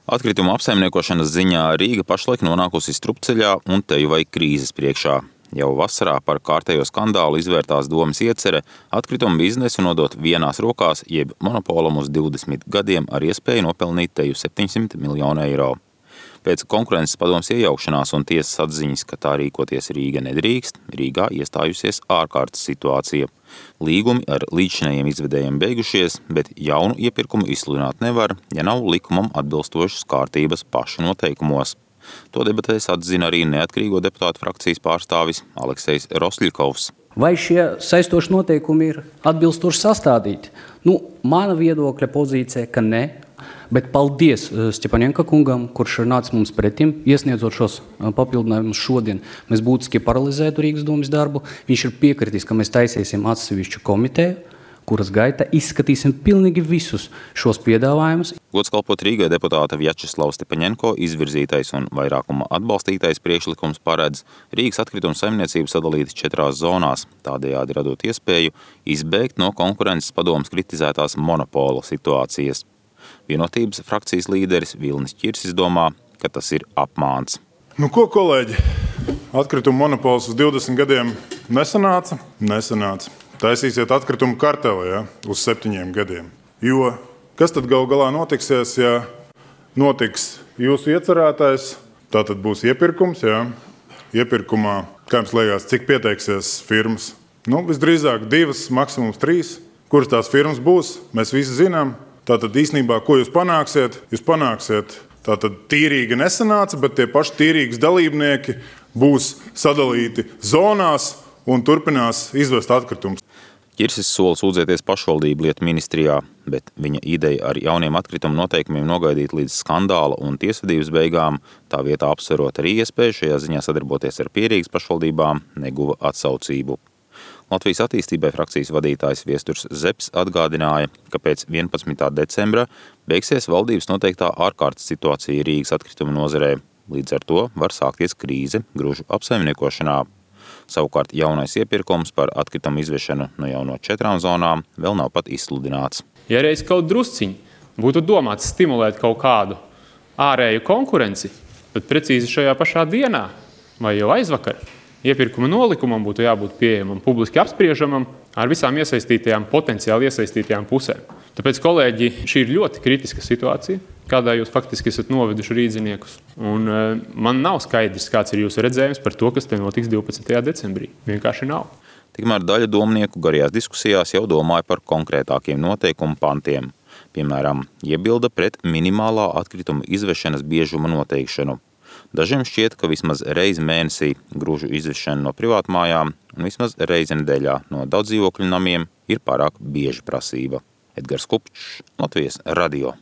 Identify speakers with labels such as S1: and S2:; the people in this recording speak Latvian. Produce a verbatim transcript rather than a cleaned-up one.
S1: Atkritumu apsaimniekošanas ziņā Rīga pašlaik nonākusi strupceļā un teju vai krīzes priekšā. Jau vasarā par kārtējo skandālu izvērtās domas iecerē atkritumu biznesu nodot vienās rokās, jeb monopolam uz divdesmit gadiem ar iespēju nopelnīt teju septiņsimt miljonu eiro. Pēc konkurences padomes iejaukšanās un tiesas atziņas, ka tā rīkoties Rīga nedrīkst, Rīgā iestājusies ārkārtas situācija. Līgumi ar līdzšinējiem izvedējiem beigušies, bet jaunu iepirkumu izsludināt nevar, ja nav likumam atbilstošas kārtības pašu noteikumos. To debatēs atzina arī neatkarīgo deputātu frakcijas pārstāvis Aleksejs Rosļikovs.
S2: Vai šie saistoši noteikumi ir atbilstoši sastādīti? Nu, mana viedokļa pozīcija, ka ne. Bet paldies Stepaņenka kungam, kurš ir nācis mums pretim, iesniedzot šos papildinājumus šodien. Mēs būtiski paralizētu Rīgas domas darbu. Viņš ir piekritis, ka mēs taisīsim atsevišķu komiteju, kuras gaitā izskatīsim pilnīgi visus šos piedāvājumus.
S1: Gods kalpot Rīgai deputāta Vjačeslavs Stepaņenko izvirzītais un vairākuma atbalstītais priekšlikums paredz Rīgas atkritumu saimniecību sadalīt četrās zonās, tādējādi radot iespēju izbēgt no konkurences padomes kritizētās monopola situācijas. Vienotības frakcijas līderis Vilnis Ķirsis domā, ka tas ir apmāns.
S3: Nu ko, kolēģi? Atkritumu monopols uz divdesmit gadiem nesanāca? Nesanāca. Taisīsiet atkritumu karteli, ja, uz septiņiem gadiem. Jo kas tad gal galā notiksies, ja notiks jūsu iecerētais? Tā tad būs iepirkums, ja. Iepirkumā, kā jums liekas, cik pieteiksies firmas? Nu, visdrīzāk divas, maksimums trīs. Kuras tās firmas būs, mēs visi zinām. Tātad īstenībā, ko jūs panāksiet? Jūs panāksiet, tātad tīrīga nesanāca, bet tie paši tīrīgas dalībnieki būs sadalīti zonās un turpinās izvest atkritumus.
S1: Ķirsis sola sūdzēties pašvaldību lietu ministrijā, bet viņa ideja ar jauniem atkritumu noteikumiem nogaidīt līdz skandāla un tiesvedības beigām, tā vietā apsverot arī iespēju šajā ziņā sadarboties ar Pierīgas pašvaldībām, neguva atsaucību. Latvijas attīstībai frakcijas vadītājs Viesturs Zepes atgādināja, ka pēc vienpadsmitā decembra beigsies valdības noteiktā ārkārtas situācija Rīgas atkritumu nozarē. Līdz ar to var sākties krīze gružu apsaimniekošanā. Savukārt jaunais iepirkums par atkritumu izvešanu no jau no četrām zonām vēl nav pat izsludināts.
S4: Ja reiz kaut drusciņi būtu domāts stimulēt kaut kādu ārēju konkurenci, tad precīzi šajā pašā dienā vai jau aizvakar iepirkuma nolikumam būtu jābūt pieejamam, publiski apspriežamam ar visām iesaistītajām, potenciāli iesaistītajām pusēm. Tāpēc, kolēģi, šī ir ļoti kritiska situācija, kādā jūs faktiski esat noveduši rīdziniekus. Un e, man nav skaidrs, kāds ir jūsu redzējums par to, kas te notiks divpadsmitajā decembrī. Vienkārši nav.
S1: Tikmēr daļa domnieku garajās diskusijās jau domāja par konkrētākiem noteikumu pantiem. Piemēram, iebilda pret minimālā atkrituma izvešanas biežuma noteikšanu. Dažiem šķiet, ka vismaz reizi mēnesī gružu izvešana no privātmājām un vismaz reizi nedēļā no daudzdzīvokļu namiem ir pārāk bieža prasība. Edgars Kupčs, Latvijas radio.